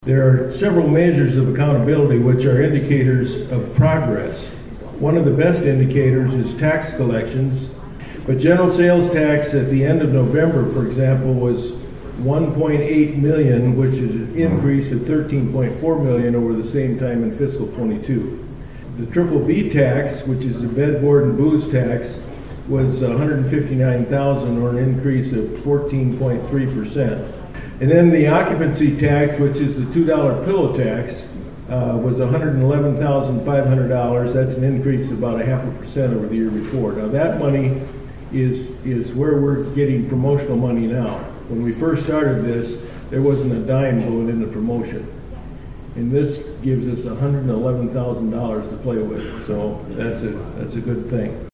There are several measures of accountability which are indicators of progress. One of the best indicators is tax collections, but general sales tax at the end of November, for example, was 1.8 million, which is an increase of 13.4 million over the same time in fiscal 22. The triple B tax, which is the bed, board, and booze tax, was 159,000, or an increase of 14.3%. And then the occupancy tax, which is the $2 pillow tax, was $111,500. That's an increase of about 0.5% over the year before. Now that money is where we're getting promotional money now. When we first started this, there wasn't a dime going into promotion. And this gives us $111,000 to play with. So that's a good thing.